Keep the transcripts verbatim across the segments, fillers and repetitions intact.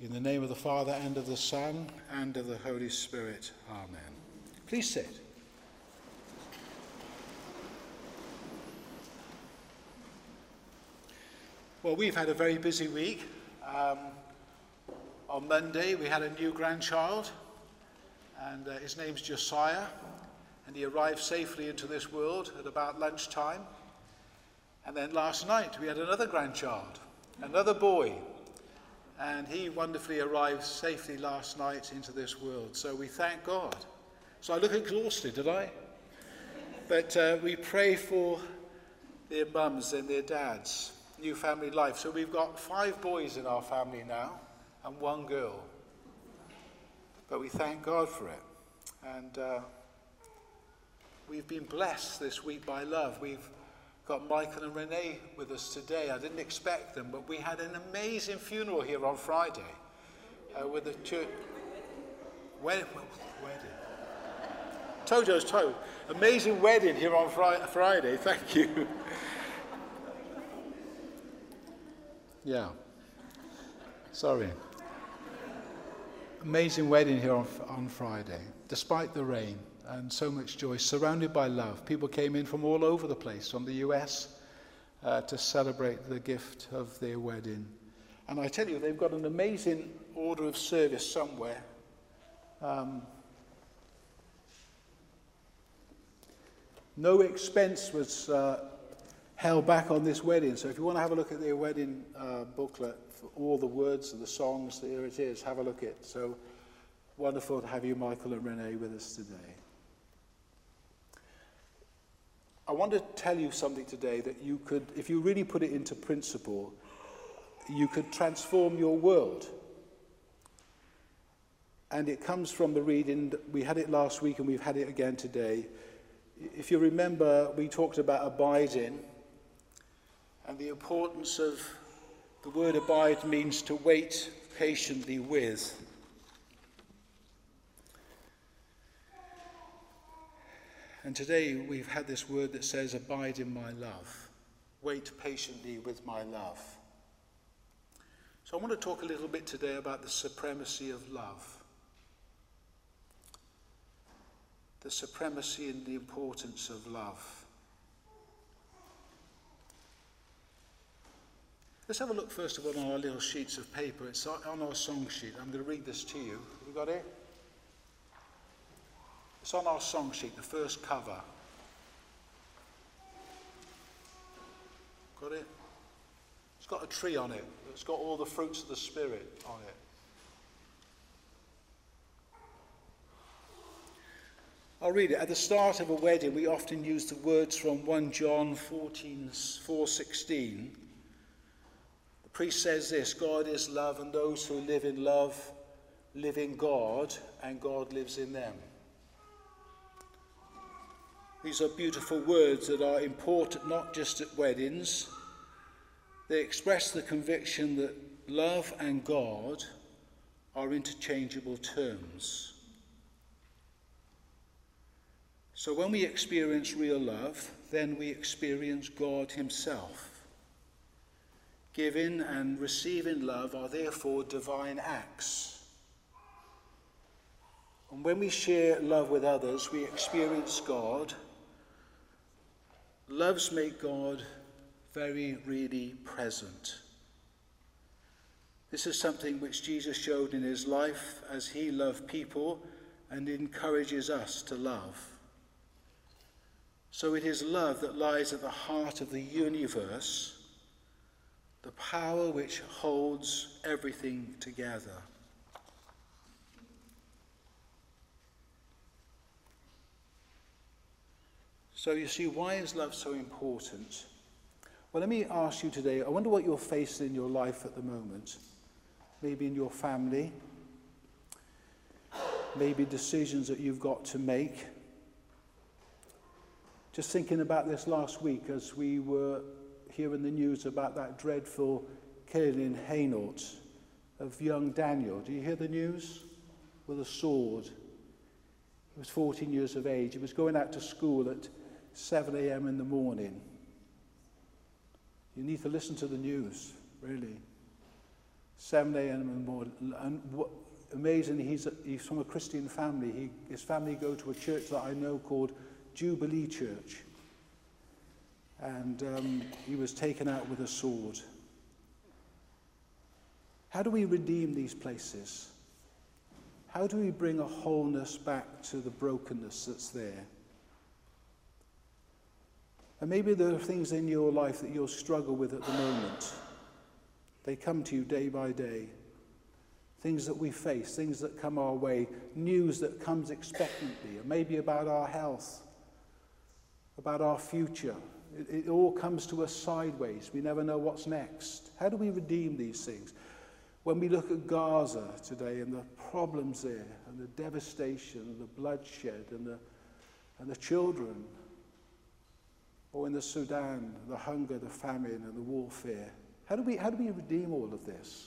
In the name of the Father, and of the Son, and of the Holy Spirit. Amen. Please sit. Well, we've had a very busy week. Um, on Monday, we had a new grandchild, and uh, his name's Josiah, and he arrived safely into this world at about lunchtime. And then last night, we had another grandchild, another boy, and he wonderfully arrived safely last night into this world. So we thank God. So I look exhausted, did I? But uh, we pray for their mums and their dads, new family life. So we've got five boys in our family now and one girl. But we thank God for it. And uh, we've been blessed this week by love. We've got Michael and Renee with us today. I didn't expect them, but we had an amazing funeral here on Friday uh, with the church. Wedding. Wedding. Tojo's toe. Amazing wedding here on fri- Friday. Thank you. Yeah. Sorry. Amazing wedding here on, on Friday, despite the rain. And so much joy, surrounded by love. People came in from all over the place, from the U S, uh, to celebrate the gift of their wedding. And I tell you, they've got an amazing order of service somewhere. Um, no expense was uh, held back on this wedding. So if you want to have a look at their wedding uh, booklet, for all the words and the songs, here it is. Have a look at it. So wonderful to have you, Michael and Renee, with us today. I want to tell you something today that you could, if you really put it into principle, you could transform your world. And it comes from the reading. We had it last week and we've had it again today. If you remember, we talked about abiding, and the importance of the word abide means to wait patiently with. And today we've had this word that says, abide in my love. Wait patiently with my love. So I want to talk a little bit today about the supremacy of love. The supremacy and the importance of love. Let's have a look first of all on our little sheets of paper. It's on our song sheet. I'm going to read this to you. Have you got it? It's on our song sheet, the first cover. Got it? It's got a tree on it. It's got all the fruits of the Spirit on it. I'll read it. At the start of a wedding, we often use the words from First John fourteen, four sixteen. The priest says this: God is love, and those who live in love live in God, and God lives in them. These are beautiful words that are important not just at weddings. They express the conviction that love and God are interchangeable terms. So when we experience real love, then we experience God himself. Giving and receiving love are therefore divine acts. And when we share love with others, we experience God. Loves make God very, really present. This is something which Jesus showed in his life as he loved people and encourages us to love. So it is love that lies at the heart of the universe, the power which holds everything together. So you see, why is love so important? Well, let me ask you today, I wonder what you're facing in your life at the moment. Maybe in your family. Maybe decisions that you've got to make. Just thinking about this last week as we were hearing the news about that dreadful killing in Hainault of young Daniel. Do you hear the news? With a sword. He was fourteen years of age. He was going out to school at seven a.m. in the morning. You need to listen to the news, really. seven a.m. in the morning. And what, amazing, he's, a, he's from a Christian family. He, his family go to a church that I know called Jubilee Church. And um, he was taken out with a sword. How do we redeem these places? How do we bring a wholeness back to the brokenness that's there? And maybe there are things in your life that you'll struggle with at the moment. They come to you day by day. Things that we face, things that come our way, news that comes expectantly, or maybe about our health, about our future. It, it all comes to us sideways. We never know what's next. How do we redeem these things? When we look at Gaza today and the problems there, and the devastation, and the bloodshed, and the, and the children, or in the Sudan, the hunger, the famine, and the warfare, how do we, how do we redeem all of this?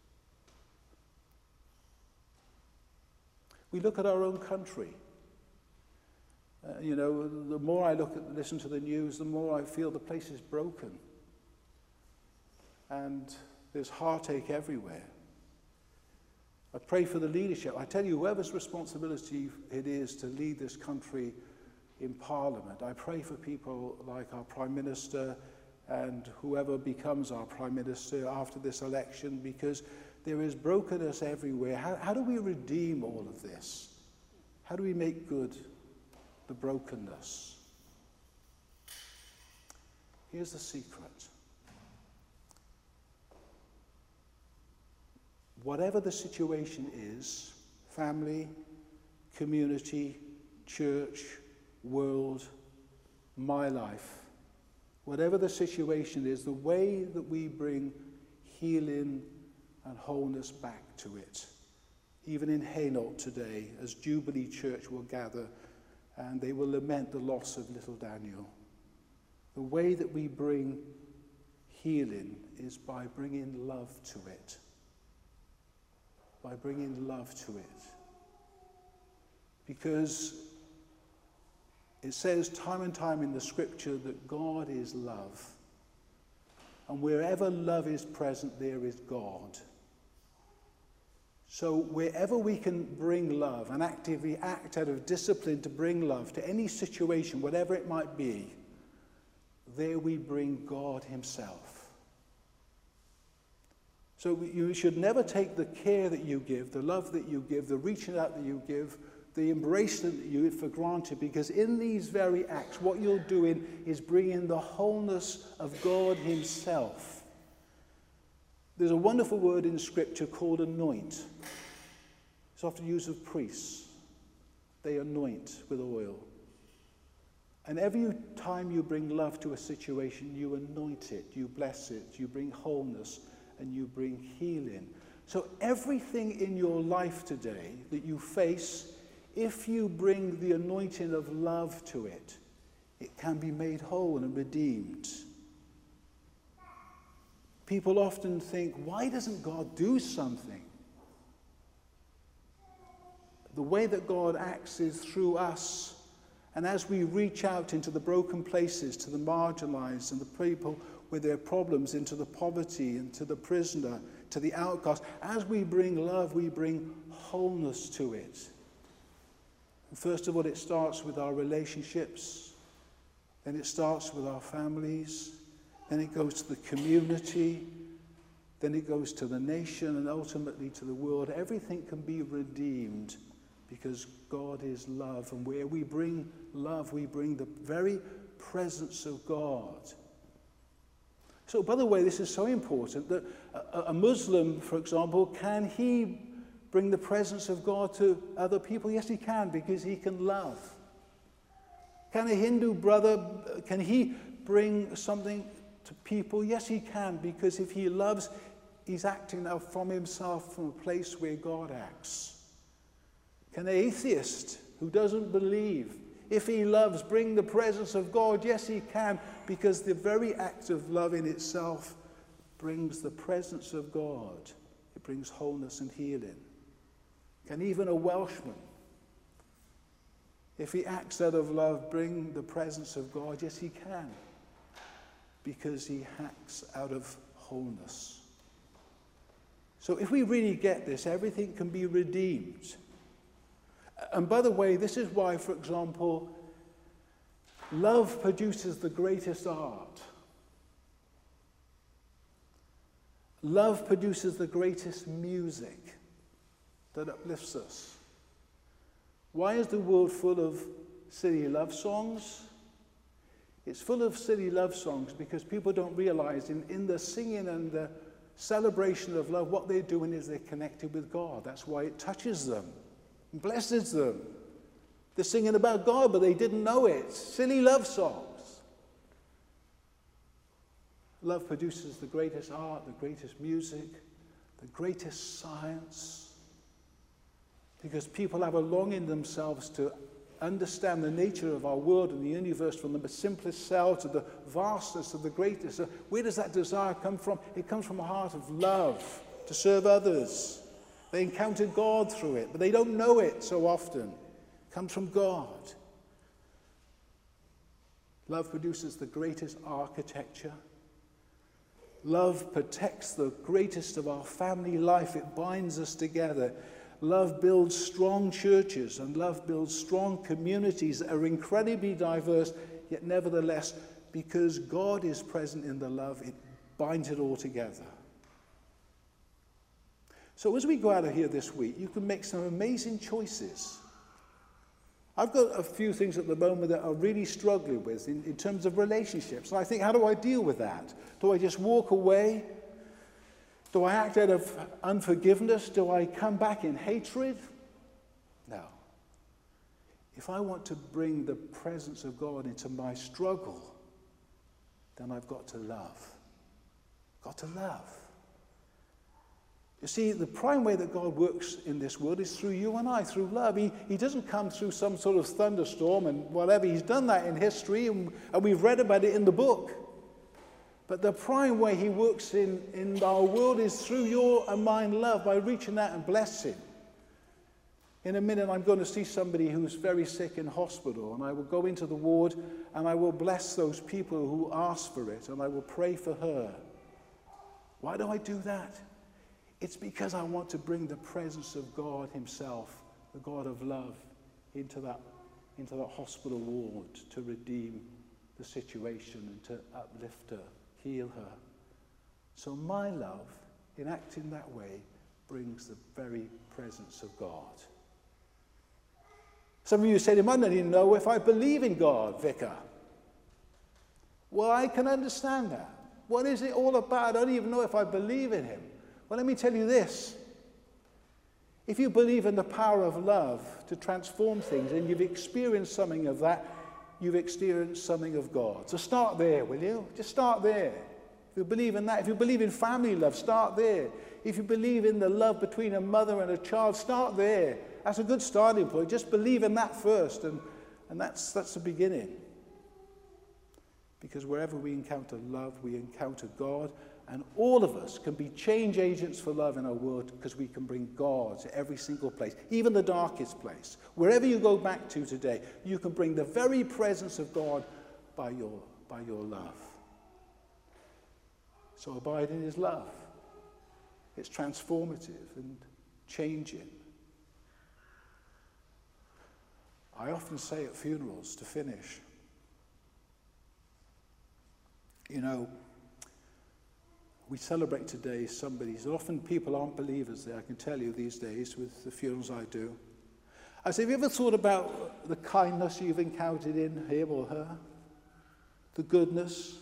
We look at our own country. Uh, you know, the more I look at, listen to the news, the more I feel the place is broken. And there's heartache everywhere. I pray for the leadership. I tell you, whoever's responsibility it is to lead this country in Parliament, I pray for people like our Prime Minister and whoever becomes our Prime Minister after this election, because there is brokenness everywhere. How, how do we redeem all of this? How do we make good the brokenness? Here's the secret. Whatever the situation is, family, community, church, world, my life, whatever the situation is, the way that we bring healing and wholeness back to it, even in Hainault today, as Jubilee Church will gather and they will lament the loss of little Daniel. The way that we bring healing is by bringing love to it. By bringing love to it. Because it says time and time in the scripture that God is love. And wherever love is present, there is God. So wherever we can bring love and actively act out of discipline to bring love to any situation, whatever it might be, there we bring God himself. So you should never take the care that you give, the love that you give, the reaching out that you give, the embrace that you give for granted, because in these very acts, what you're doing is bringing the wholeness of God himself. There's a wonderful word in Scripture called anoint. It's often used of priests. They anoint with oil. And every time you bring love to a situation, you anoint it, you bless it, you bring wholeness, and you bring healing. So everything in your life today that you face, if you bring the anointing of love to it, it can be made whole and redeemed. People often think, why doesn't God do something? The way that God acts is through us. And as we reach out into the broken places, to the marginalized and the people with their problems, into the poverty, into the prisoner, to the outcast, as we bring love, we bring wholeness to it. And first of all, it starts with our relationships. Then it starts with our families. Then it goes to the community. Then it goes to the nation and ultimately to the world. Everything can be redeemed because God is love. And where we bring love, we bring the very presence of God. So, by the way, this is so important that a, a Muslim, for example, can he bring the presence of God to other people? Yes, he can, because he can love. Can a Hindu brother, can he bring something to people? Yes, he can, because if he loves, he's acting out from himself from a place where God acts. Can an atheist who doesn't believe, if he loves, bring the presence of God? Yes, he can, because the very act of love in itself brings the presence of God. It brings wholeness and healing. Can even a Welshman, if he acts out of love, bring the presence of God? Yes, he can, because he acts out of wholeness. So if we really get this, everything can be redeemed. And by the way, this is why, for example, love produces the greatest art. Love produces the greatest music that uplifts us. Why is the world full of silly love songs? It's full of silly love songs because people don't realize in, in the singing and the celebration of love, what they're doing is they're connected with God. That's why it touches them and blesses them. They're singing about God, but they didn't know it. Silly love songs. Love produces the greatest art, the greatest music, the greatest science. Because people have a longing themselves to understand the nature of our world and the universe, from the simplest cell to the vastness of the greatest. Where does that desire come from? It comes from a heart of love to serve others. They encounter God through it, but they don't know it so often. It comes from God. Love produces the greatest architecture. Love protects the greatest of our family life. It binds us together. Love builds strong churches, and love builds strong communities that are incredibly diverse, yet nevertheless, because God is present in the love, it binds it all together. So as we go out of here this week, you can make some amazing choices. I've got a few things at the moment that I'm really struggling with in, in terms of relationships. And I think, how do I deal with that? Do I just walk away? Do I act out of unforgiveness? Do I come back in hatred? No. If I want to bring the presence of God into my struggle, then I've got to love. Got to love. You see, the prime way that God works in this world is through you and I, through love. He, he doesn't come through some sort of thunderstorm and whatever. He's done that in history, and, and we've read about it in the book. But the prime way he works in, in our world is through your and mine love, by reaching out and blessing. In a minute, I'm going to see somebody who's very sick in hospital, and I will go into the ward, and I will bless those people who ask for it, and I will pray for her. Why do I do that? It's because I want to bring the presence of God himself, the God of love, into that, into that hospital ward to redeem the situation and to uplift her, heal her. So my love, in acting that way, brings the very presence of God. Some of you said, I don't even know if I believe in God, Vicar. Well, I can understand that. What is it all about? I don't even know if I believe in him. Well, let me tell you this. If you believe in the power of love to transform things, and you've experienced something of that, you've experienced something of God. So start there, will you? Just start there. If you believe in that, if you believe in family love, start there. If you believe in the love between a mother and a child, start there. That's a good starting point. Just believe in that first, and, and that's, that's the beginning. Because wherever we encounter love, we encounter God, and all of us can be change agents for love in our world, because we can bring God to every single place, even the darkest place. Wherever you go back to today, you can bring the very presence of God by your, by your love. So abide in his love. It's transformative and changing. I often say at funerals, to finish, you know, we celebrate today somebody's. Often people aren't believers there, I can tell you these days with the funerals I do. I say, have you ever thought about the kindness you've encountered in him or her? The goodness?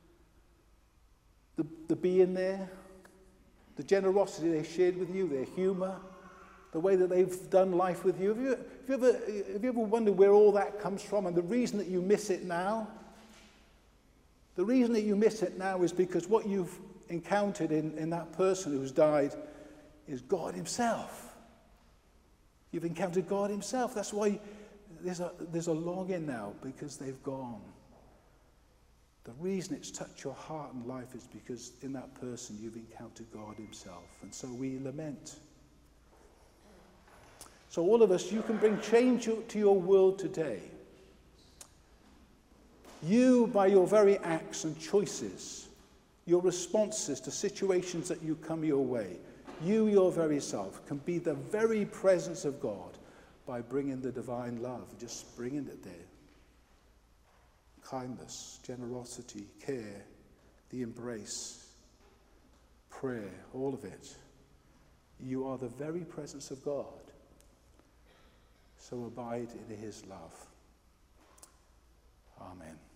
The, the being there? The generosity they shared with you, their humor? The way that they've done life with you? Have you, have you ever, have you ever wondered where all that comes from, and the reason that you miss it now? The reason that you miss it now is because what you've encountered in, in that person who's died is God himself. You've encountered God himself. That's why there's a, there's a longing now, because they've gone. The reason it's touched your heart and life is because in that person you've encountered God himself. And so we lament. So all of us, you can bring change to your world today. You, by your very acts and choices, your responses to situations that you come your way, you, your very self, can be the very presence of God by bringing the divine love, just bringing it there. Kindness, generosity, care, the embrace, prayer, all of it. You are the very presence of God. So abide in his love. Amen.